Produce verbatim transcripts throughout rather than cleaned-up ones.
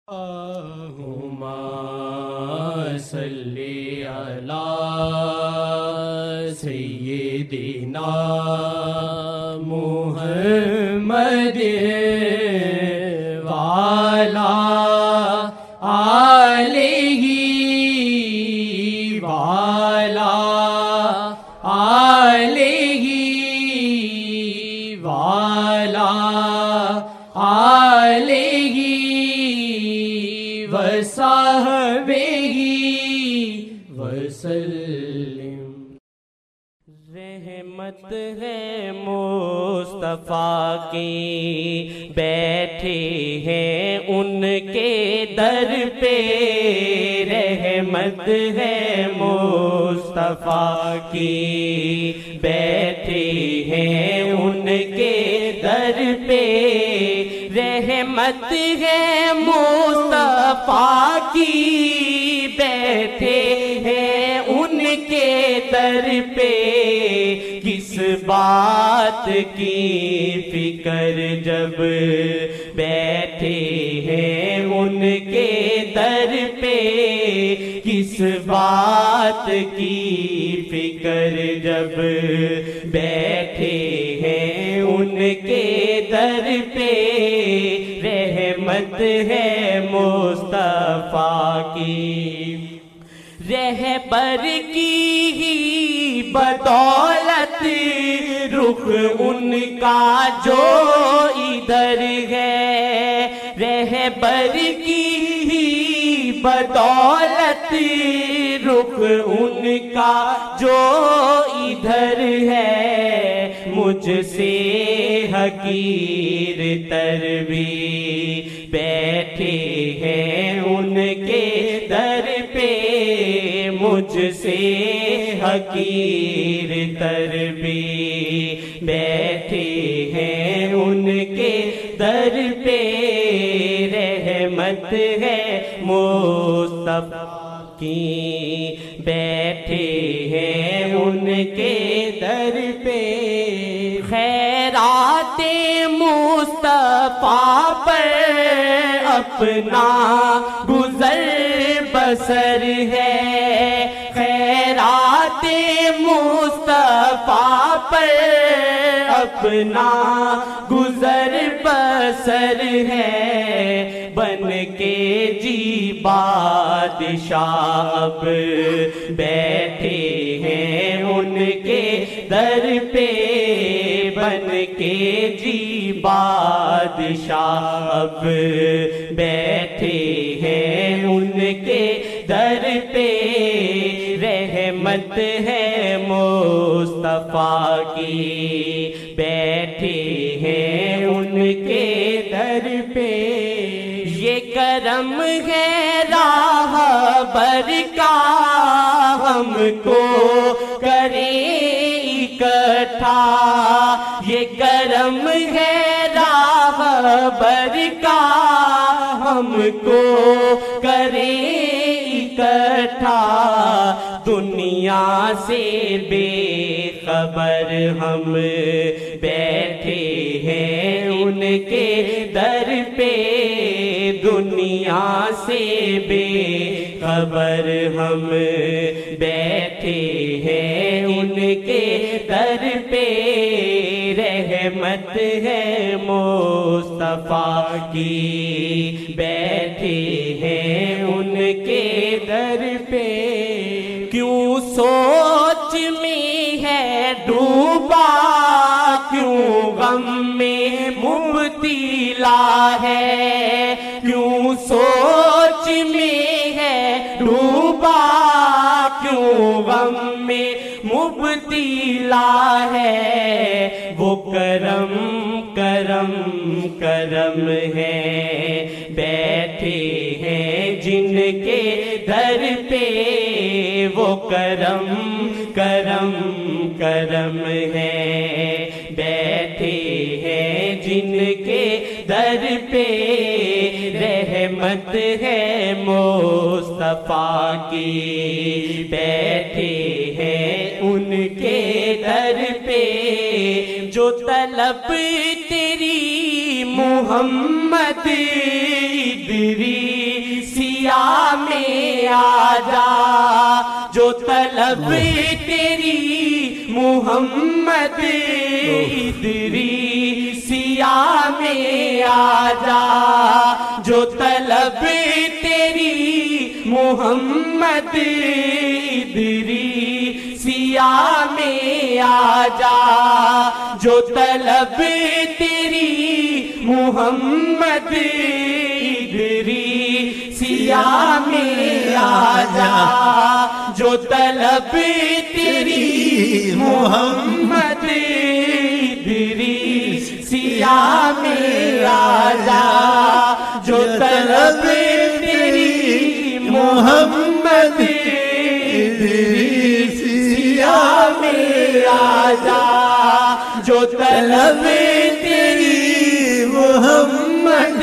اللہم صلی علی سیدنا محمد وعلی آلہ وعلی آلہ وعلی آلہ وصحبہ وسلم۔ رحمت ہے مصطفیٰ کی، بیٹھے ہیں ان کے در پہ۔ رحمت ہے مصطفیٰ کی، بیٹھے ہیں ان کے در پہ۔ رحمت ہے مصطفیٰ کی، بیٹھے ہیں ان کے در پہ۔ کس بات کی فکر جب بیٹھے ہیں ان کے در پہ۔ کس بات کی فکر جب بیٹھے ہیں ان کے در پہ۔ رحمت ہے مصطفیٰ کی، رہبر کی ہی بدولت رخ ان کا جو ادھر ہے۔ رہبر کی ہی بدولت رخ ان کا جو ادھر ہے۔ مجھ سے حقیر تر بھی بیٹھے ہیں ان کے در پہ۔ مجھ سے حقیر تر بھی بیٹھے ہیں ان کے در پہ۔ رحمت ہے مصطفیٰ کی، بیٹھے ہیں ان کے در پہ۔ خیرات مصطفیٰ پر اپنا گزر بسر ہے۔ خیرات مصطفیٰ پر اپنا گزر بسر ہے۔ بن کے جی بادشاہ اب بیٹھے ہیں ان کے در پہ۔ بن کے جی بادشاہ اب بیٹھے ہیں ان کے در پہ۔ رحمت ہے مصطفیٰ کی، بیٹھے ہیں ان کے در پہ۔ یہ کرم ہے راہبر کا، ہم کو کرے اکٹھا۔ یہ کرم ہے راہبر کا، ہم کو کرے اکٹھا۔ دنیا سے بے خبر ہم بیٹھے ہیں ان کے در پہ۔ دنیا سے بے خبر ہم بیٹھے ہیں ان کے در پہ۔ رحمت ہے مصطفیٰ کی، بیٹھے ہیں ان کے در پہ۔ کیوں سوچ میں ہے ڈوبا، کیوں غم میں مبتلا ہے۔ کیوں سوچ میں ہے ڈوبا، کیوں غم میں مبتلا ہے۔ وہ کرم کرم کرم ہے، بیٹھے ہیں جن کے در پہ۔ وہ کرم کرم کرم ہے، بیٹھے ہیں جن کے در پہ۔ رحمت ہے مصطفیٰ کی، بیٹھے ہیں ان کے در پہ۔ جو طلب تیری محمد ادری سیاہ میں آ جا، جو طلب تیری محمد ادریسیہ میں آ جا، جو طلب تیری محمد ادریسیہ میں آ جا، جو طلب تیری محمد ادریسیہ میں آ جا، جو طلب تیری محمد ادریسیہ میں آ جا، جو طلب تیری محمد ادریسیہ میں آ جا، جو طلب تیری محمد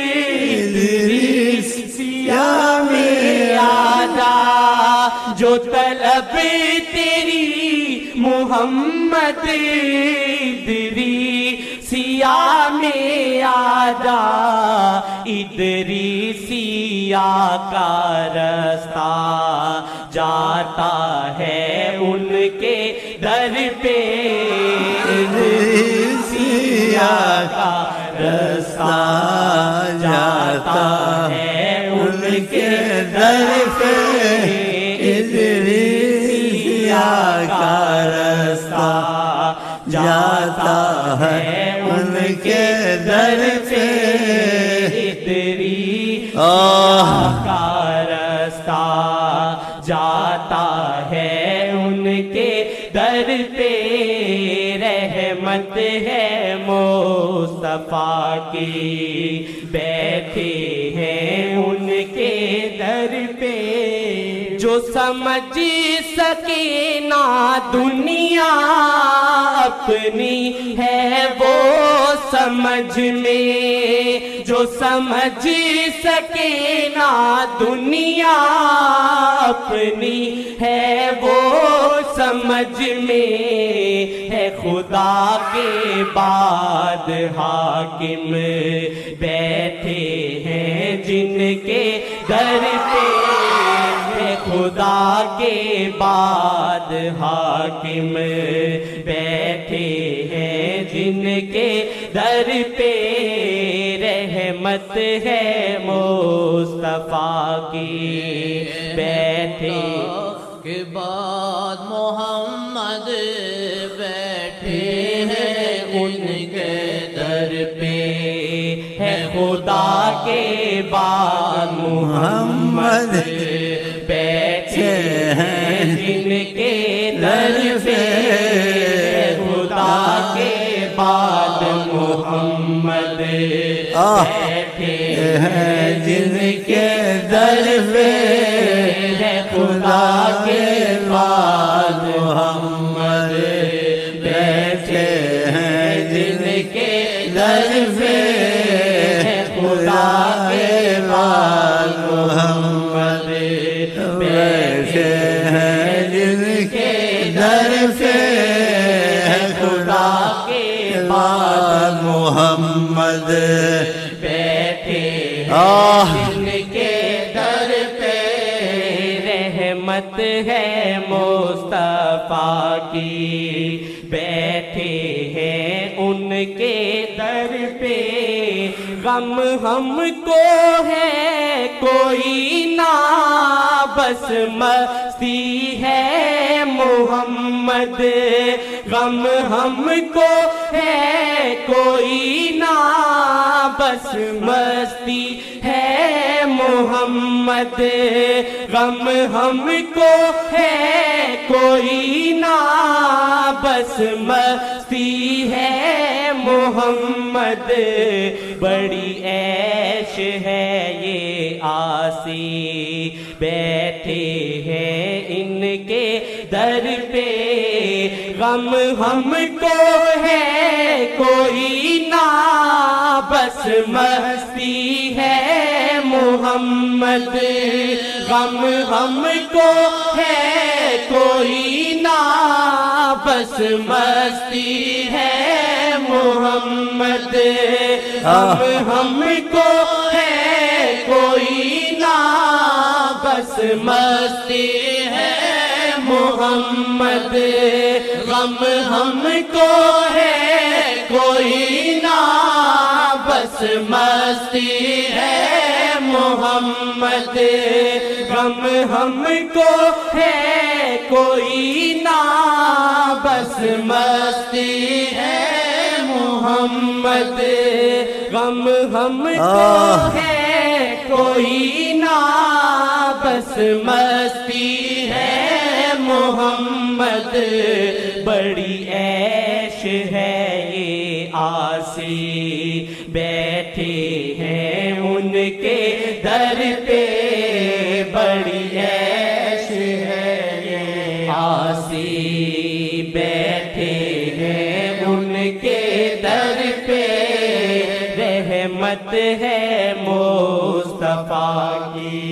ادریسیہ میں آ جا، جو طلب تیری محمد ادریسیہ میں آ جا، ادریسیہ کا رستہ جاتا ہے ان کے در پہ، ادریسیہ کا رستہ جاتا ہے ان کے در پہ، ادریسیہ کا رستہ جاتا ہے ان کے در پہ، ادریسیہ کا رستہ جاتا ہے ان کے در پہ، رحمت ہے مصطفیٰ کی بیٹھے ہیں ان کے در پہ، جو سمجھ سکے نہ دنیا اپنی ہے وہ سمجھ میں، جو سمجھ سکے نہ دنیا اپنی ہے وہ سمجھ میں، ہے خدا کے بعد حاکم بیٹھے ہیں جن کے در پہ، ہے خدا کے بعد حاکم بیٹھے ہیں جن کے در پہ، رحمت ہے مصطفیٰ کی بیٹھے کے بعد محمد بیٹھے ہیں ان کے در پہ، ہے خدا کے بعد محمد بیٹھے ہیں جن کے در پہ، خدا کے بعد محمد بیٹھے ہیں جن کے در پہ، خدا کے بعد محمد بیٹھے ہیں جن کے در پہ، خدا کے بعد محمد بیٹھے ہیں جن کے در پہ، خدا کے بعد محمد بیٹھے جن کے در پہ، رحمت ہے مصطفیٰ کی بیٹھے ہیں ان کے در پہ، غم ہم کو ہے کوئی نہ بس مستی ہے محمد، غم ہم کو ہے کوئی نہ بس مستی ہے محمد، غم ہم کو ہے کوئی نہ بس مستی ہے محمد، بڑی عیش ہے یہ آسی بیٹھے ہیں ان کے در پہ، غم ہم کو ہے کوئی نہ بس مستی ہے محمد، غم ہم کو ہے کوئی نہ بس مستی ہے محمد، غم ہم کو ہے کوئی نہ بس مستی ہے محمد، غم ہم کو ہے کوئی نہ، بس مستی ہے محمد، غم ہم کو ہے کوئی نہ، بس مستی ہے محمد، غم ہم کو ہے کوئی نہ، بس مستی ہے محمد، بڑی عیش ہے یہ عاصی، بیٹھے ہیں ان کے در پہ، بڑی عیش ہے یہ عاصی، بیٹھے ہیں ان کے در پہ، رحمت ہے مصطفیٰ کی،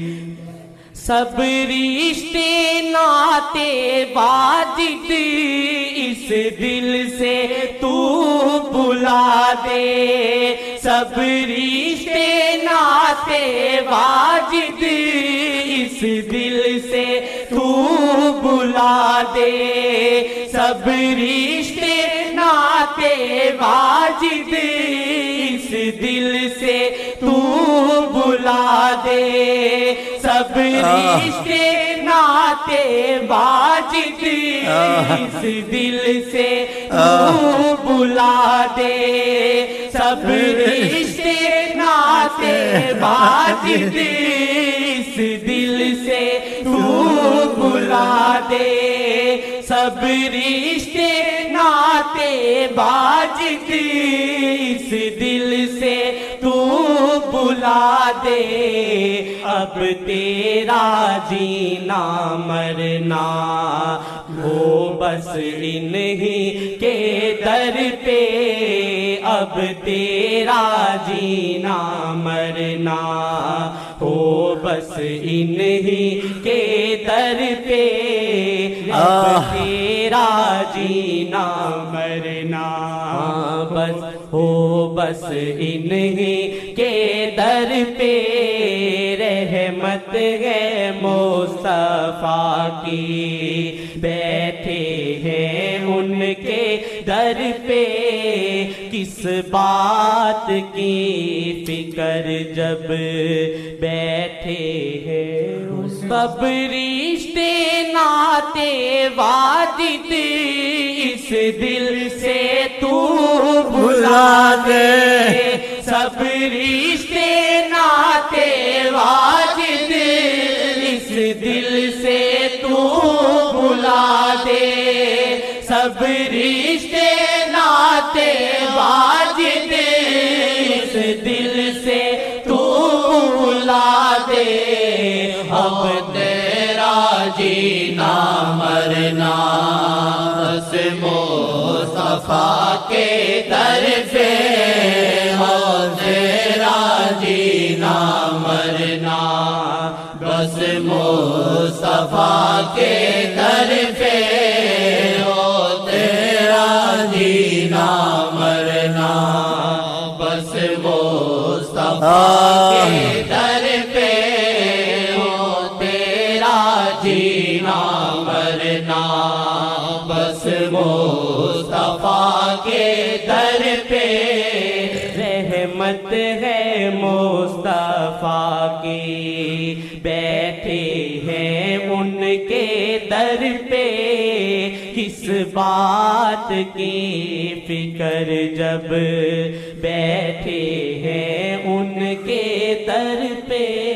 سب رشتے ناتے واجد اس دل سے تو بلا دے، سب رشتے ناتے واجد اس دل سے تو بلا دے، سب رشتے ناتے واجد اس دل سے تو بلا دے، سب رشتے ناتے واجد اس دل سے تو بلا دے، سب رشتے ناتے واجد اس دل سے تو بلا دے، سب رشتے ناتے واجد اس دل سے تو بلا دے، اب تیرا جینا مرنا ہو بس انہی کے در پہ، اب تیرا جینا مرنا ہو بس انہی کے در پہ، اب تیرا جینا مرنا بس ہو بس انہی کے در پہ، رحمت ہے مصطفیٰ کی، بیٹھے ہیں ان کے در پہ، کس بات کی فکر جب بیٹھے ہیں، سب رشتے ناتے واجد اس دل سے تو بلا دے، سب رشتے ناتے واجد اس دل سے تو بلا دے، سب رشتے ناتے واجد اس دل سے تو بلا دے، اب تیرا جینا مرنا بس مصطفیٰ کے در پہ، ہو تیرا جینا مرنا بس مصطفیٰ کے در پہ، ہو تیرا جینا مرنا بس مصطفیٰ کے در پہ، ہو تیرا جینا مرنا بس مصطفیٰ کے در پہ، رحمت ہے مصطفیٰ کی، بیٹھے ہیں ان کے در پہ، کس بات کی فکر جب بیٹھے ہیں ان کے در پہ۔